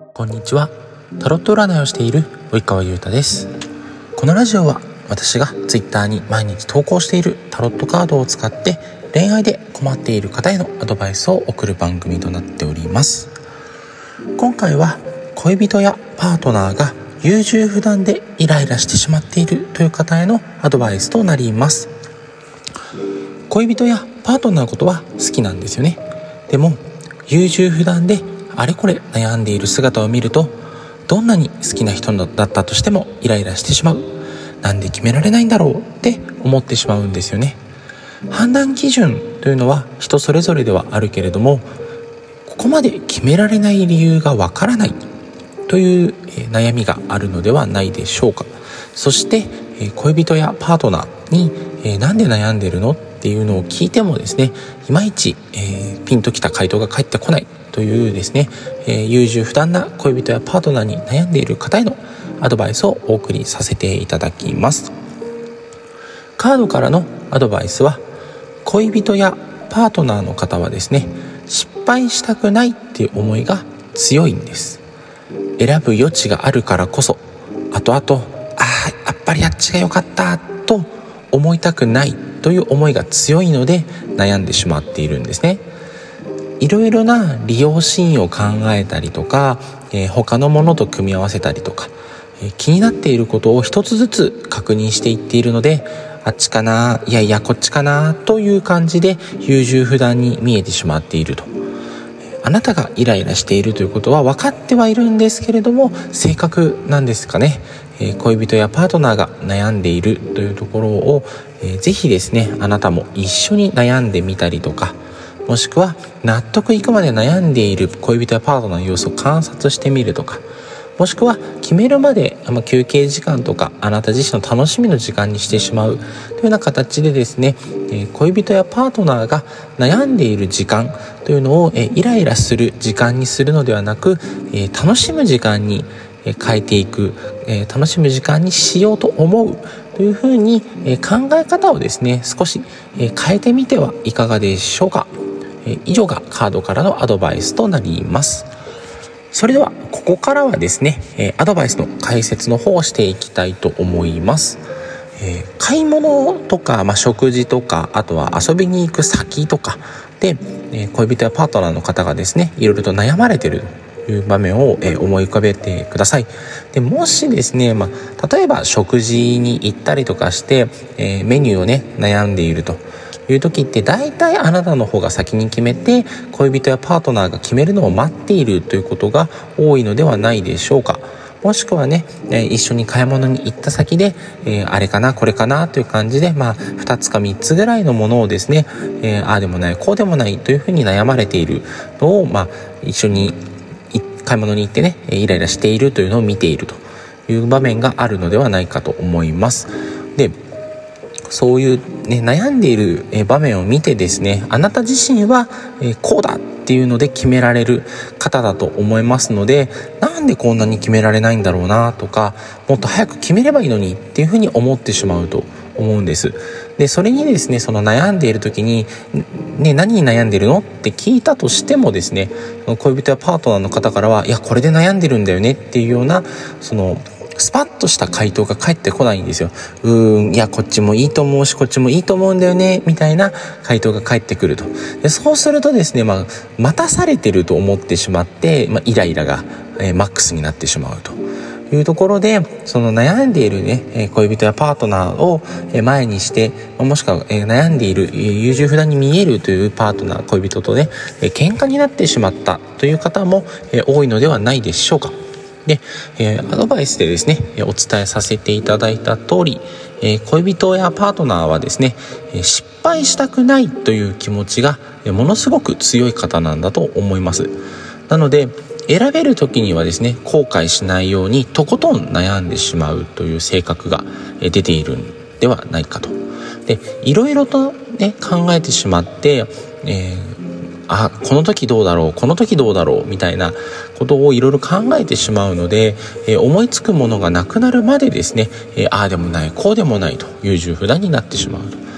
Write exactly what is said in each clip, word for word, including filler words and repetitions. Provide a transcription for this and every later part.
こんにちは。タロット占いをしている及川優太です。このラジオは私がツイッターに毎日投稿しているタロットカードを使って恋愛で困っている方へのアドバイスを送る番組となっております。今回は恋人やパートナーが優柔不断でイライラしてしまっているという方へのアドバイスとなります。恋人やパートナーのことは好きなんですよね。でも優柔不断であれこれ悩んでいる姿を見ると、どんなに好きな人だったとしてもイライラしてしまう。なんで決められないんだろうって思ってしまうんですよね。判断基準というのは人それぞれではあるけれども、ここまで決められない理由がわからないという悩みがあるのではないでしょうか。そして恋人やパートナーになんで悩んでるのっていうのを聞いてもですね、いまいち、えー、ピンときた回答が返ってこないというですね、えー、優柔不断な恋人やパートナーに悩んでいる方へのアドバイスをお送りさせていただきます。カードからのアドバイスは、恋人やパートナーの方はですね、失敗したくないっていう思いが強いんです。選ぶ余地があるからこそ、後々ああやっぱりあっちが良かったと思いたくないという思いが強いので悩んでしまっているんですね。いろいろな利用シーンを考えたりとか、えー、他のものと組み合わせたりとか、えー、気になっていることを一つずつ確認していっているので、あっちかな、いやいやこっちかなという感じで優柔不断に見えてしまっていると。あなたがイライラしているということは分かってはいるんですけれども、性格なんですかね。えー、恋人やパートナーが悩んでいるというところを、えー、ぜひですね、あなたも一緒に悩んでみたりとか、もしくは納得いくまで悩んでいる恋人やパートナーの様子を観察してみるとか、もしくは決めるまで、まあ、休憩時間とかあなた自身の楽しみの時間にしてしまうというような形でですね、えー、恋人やパートナーが悩んでいる時間というのを、えー、イライラする時間にするのではなく、えー、楽しむ時間に変えていく、えー、楽しむ時間にしようと思うというふうに、えー、考え方をですね少し、えー、変えてみてはいかがでしょうか。えー、以上がカードからのアドバイスとなります。それではここからはですね、えー、アドバイスの解説の方をしていきたいと思います。えー、買い物とか、まあ、食事とか、あとは遊びに行く先とかで、えー、恋人やパートナーの方がですねいろいろと悩まれているという場面を、えー、思い浮かべてください。でもしですね、まあ、例えば食事に行ったりとかして、えー、メニューをね悩んでいるという時って、大体あなたの方が先に決めて恋人やパートナーが決めるのを待っているということが多いのではないでしょうか。もしくはね、えー、一緒に買い物に行った先で、えー、あれかなこれかなという感じで、まあふたつかみっつぐらいのものをですね、えー、ああでもないこうでもないというふうに悩まれているのを、まあ一緒に買い物に行ってねイライラしているというのを見ているという場面があるのではないかと思います。で、そういう、ね、悩んでいる場面を見てですね、あなた自身はこうだっていうので決められる方だと思いますので、なんでこんなに決められないんだろうなとか、もっと早く決めればいいのにっていうふうに思ってしまうと思うんです。で、それにですね、その悩んでいる時に、ね、何に悩んでるのって聞いたとしてもですね、恋人やパートナーの方からは、いやこれで悩んでるんだよねっていうような、そのスパッとした回答が返ってこないんですよ。うーん、いやこっちもいいと思うしこっちもいいと思うんだよねみたいな回答が返ってくると。で、そうするとですね、まあ、待たされてると思ってしまって、まあ、イライラが、えー、マックスになってしまうというところで、その悩んでいるね恋人やパートナーを前にして、もしくは悩んでいる優柔不断に見えるというパートナー恋人とね喧嘩になってしまったという方も多いのではないでしょうか。で、えー、アドバイスでですねお伝えさせていただいた通り、えー、恋人やパートナーはですね失敗したくないという気持ちがものすごく強い方なんだと思います。なので選べる時にはですね後悔しないようにとことん悩んでしまうという性格が出ているんではないかと。で、いろいろとね考えてしまって、えーあ、この時どうだろうこの時どうだろうみたいなことをいろいろ考えてしまうので、えー、思いつくものがなくなるまでですね、えー、ああでもないこうでもないと優柔不断になってしまうと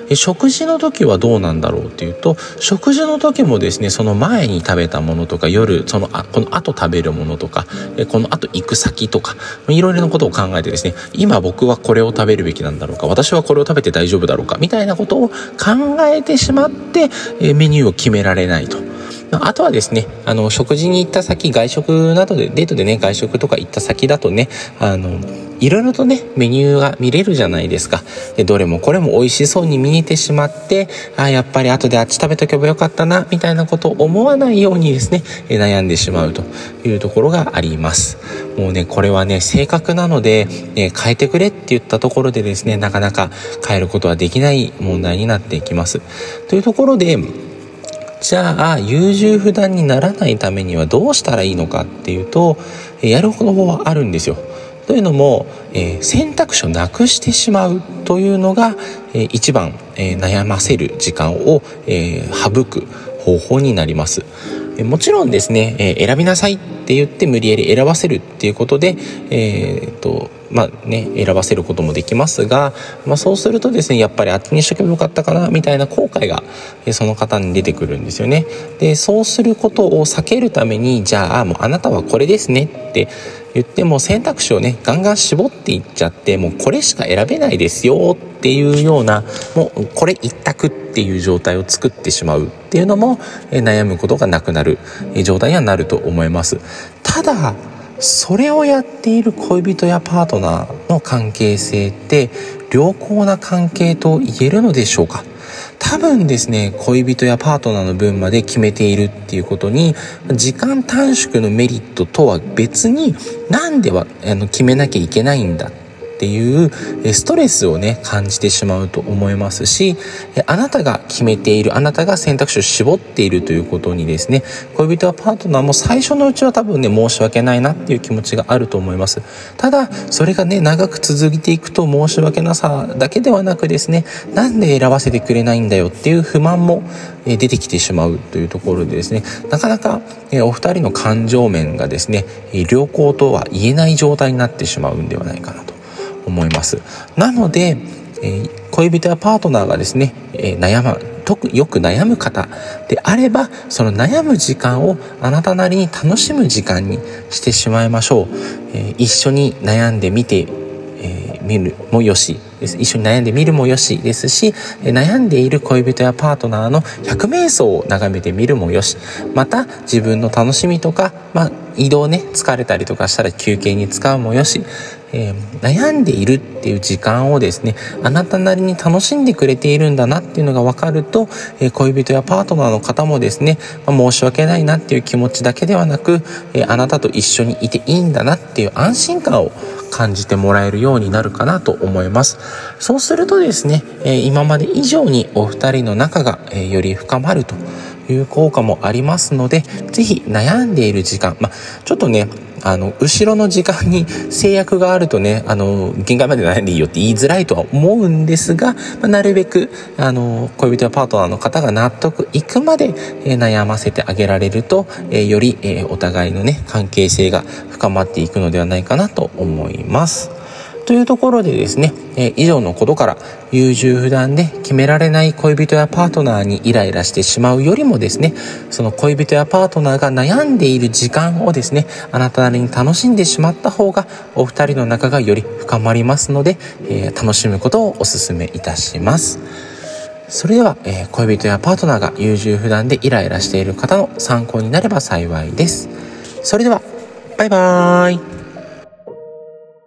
え食事の時はどうなんだろうっていうと、食事の時もですね、その前に食べたものとか、夜そのあこの後食べるものとか、えこの後行く先とか、いろいろなことを考えてですね、今僕はこれを食べるべきなんだろうか、私はこれを食べて大丈夫だろうかみたいなことを考えてしまって、えメニューを決められないと。あとはですね、あの食事に行った先、外食などでデートでね、外食とか行った先だとね、あのいろいろとねメニューが見れるじゃないですか。でどれもこれも美味しそうに見えてしまって、あやっぱり後であっち食べとけばよかったなみたいなことを思わないようにですね、悩んでしまうというところがあります。もうねこれはね性格なので、ね、変えてくれって言ったところでですね、なかなか変えることはできない問題になっていきます。というところで、じゃあ優柔不断にならないためにはどうしたらいいのかっていうと、やる方法はあるんですよ。というのも、えー、選択肢をなくしてしまうというのが、えー、一番、えー、悩ませる時間を、えー、省く方法になります。えー、もちろんですね、えー、選びなさいって言って無理やり選ばせるっていうことで、えー、っとまあね、選ばせることもできますが、まあ、そうするとですね、やっぱりあっちにしとけばよかったかなみたいな後悔がその方に出てくるんですよね。でそうすることを避けるために、じゃあもうあなたはこれですねって言っても選択肢をねガンガン絞っていっちゃって、もうこれしか選べないですよっていうような、もうこれ一択っていう状態を作ってしまうっていうのも悩むことがなくなる状態にはなると思います。ただそれをやっている恋人やパートナーの関係性って良好な関係と言えるのでしょうか。多分ですね、恋人やパートナーの分まで決めているっていうことに、時間短縮のメリットとは別に、なんではあの決めなきゃいけないんだっていうストレスをね感じてしまうと思いますし、あなたが決めている、あなたが選択肢を絞っているということにですね、恋人やパートナーも最初のうちは多分ね申し訳ないなっていう気持ちがあると思います。ただそれがね長く続いていくと、申し訳なさだけではなくですね、なんで選ばせてくれないんだよっていう不満も出てきてしまうというところでですね、なかなかお二人の感情面がですね良好とは言えない状態になってしまうんではないかなと思います。なので、えー、恋人やパートナーがですね、えー、悩ま特よく悩む方であれば、その悩む時間をあなたなりに楽しむ時間にしてしまいましょう。えー、一緒に悩んでみて、えー、見るもよしです。一緒に悩んでみるもよしですし、悩んでいる恋人やパートナーの百名相を眺めてみるもよし、また自分の楽しみとか、まあ、移動ね疲れたりとかしたら休憩に使うもよし、えー、悩んでいるっていう時間をですね、あなたなりに楽しんでくれているんだなっていうのが分かると、えー、恋人やパートナーの方もですね、まあ、申し訳ないなっていう気持ちだけではなく、えー、あなたと一緒にいていいんだなっていう安心感を感じてもらえるようになるかなと思います。そうするとですね、えー、今まで以上にお二人の仲が、えー、より深まるという効果もありますので、ぜひ悩んでいる時間、まあ、ちょっとねあの後ろの時間に制約があるとね、あの限界まで悩んでいいよって言いづらいとは思うんですが、まあ、なるべくあの恋人やパートナーの方が納得いくまで、えー、悩ませてあげられると、えー、より、えー、お互いのね関係性が深まっていくのではないかなと思います。というところでですね、えー、以上のことから優柔不断で決められない恋人やパートナーにイライラしてしまうよりもですね、その恋人やパートナーが悩んでいる時間をですね、あなたなりに楽しんでしまった方がお二人の仲がより深まりますので、えー、楽しむことをお勧めいたします。それでは、えー、恋人やパートナーが優柔不断でイライラしている方の参考になれば幸いです。それではバイバーイ。